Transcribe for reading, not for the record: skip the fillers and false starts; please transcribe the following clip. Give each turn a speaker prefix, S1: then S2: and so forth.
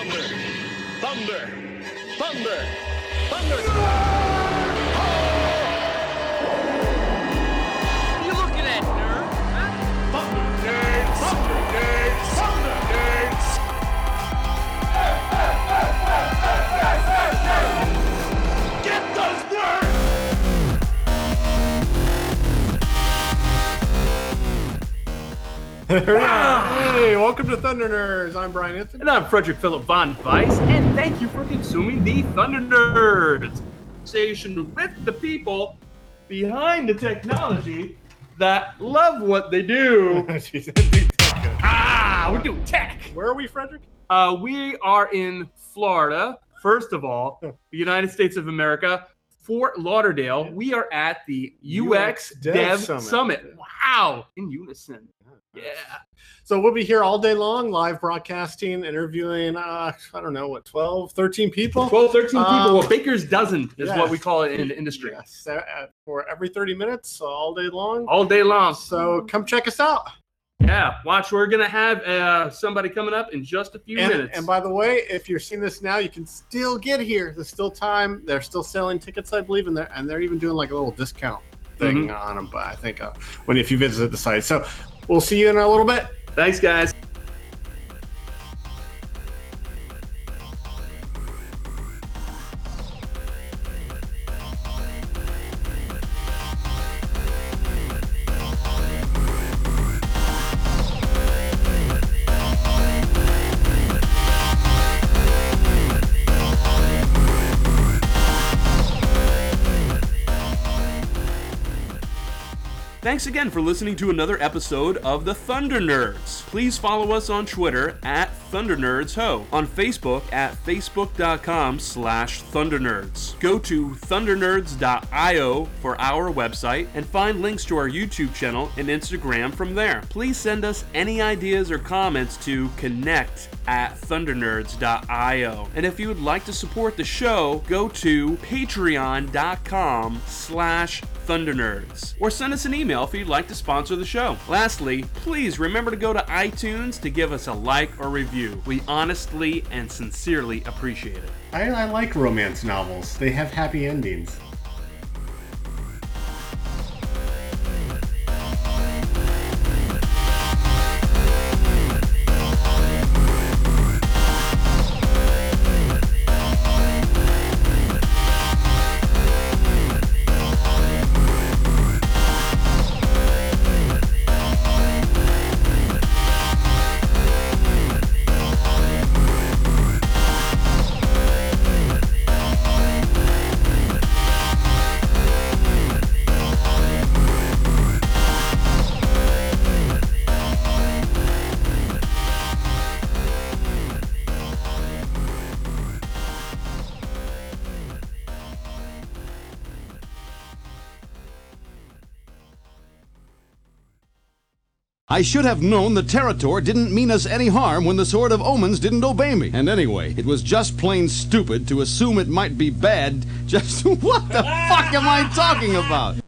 S1: Thunder! Thunder! Thunder! Thunder!
S2: What are you looking at, nerd? Huh?
S1: Thunder Nerds! Thunder Nerds! Thunder Nerds! Get those nerds!
S3: Hey, welcome to Thunder Nerds. I'm Brian Anthony.
S2: And I'm Frederick Philip Von Weiss, and thank you for consuming the Thunder Nerds station with the people behind the technology that love what they do. We're doing tech.
S3: Where are we, Frederick?
S2: We are in Florida, first of all, the United States of America, Fort Lauderdale. We are at the UX Dev Summit. Wow, in unison. Yeah.
S3: So we'll be here all day long, live broadcasting, interviewing, I don't know, what, 12, 13 people?
S2: 12, 13 people. Well, Baker's dozen is
S3: yes.
S2: what we call it in the industry.
S3: Yes, for every 30 minutes, all day long.
S2: All day long.
S3: So come check us out.
S2: Yeah, watch. We're going to have somebody coming up in just a few minutes.
S3: And by the way, if you're seeing this now, you can still get here. There's still time. They're still selling tickets, I believe, and they're even doing like a little discount thing on them, but I think if you visit the site. So we'll see you in a little bit.
S2: Thanks, guys. Thanks again for listening to another episode of the Thunder Nerds. Please follow us on Twitter at ThunderNerdsHo, on Facebook at facebook.com/ThunderNerds. Go to thundernerds.io for our website and find links to our YouTube channel and Instagram from there. Please send us any ideas or comments to connect@thundernerds.io. And if you would like to support the show, go to patreon.com/ThunderNerds, or send us an email if you'd like to sponsor the show. Lastly, please remember to go to iTunes to give us a like or review. We honestly and sincerely appreciate it.
S3: I like romance novels. They have happy endings.
S4: I should have known the Territor didn't mean us any harm when the Sword of Omens didn't obey me. And anyway, it was just plain stupid to assume it might be bad. Just what the fuck am I talking about?